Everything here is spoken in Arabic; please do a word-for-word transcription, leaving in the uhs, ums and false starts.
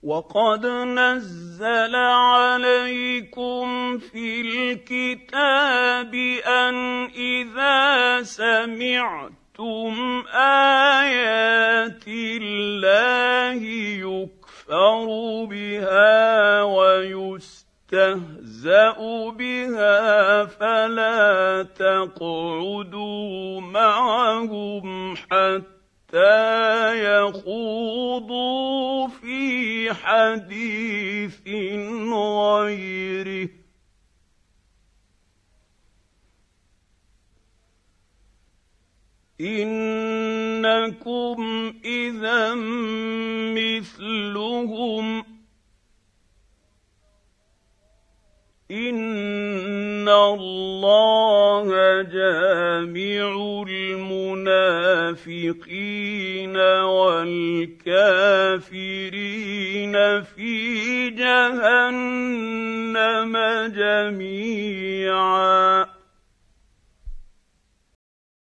وقد نزل عليكم في الكتاب أن إذا سمعتم آيات الله يكفر بها ويستهزأ بها فلا تقعدوا معهم حتى يخوضوا في حديث غيره إنكم إذا مثلهم إن الله جامع المنافقين والكافرين في جهنم جميعا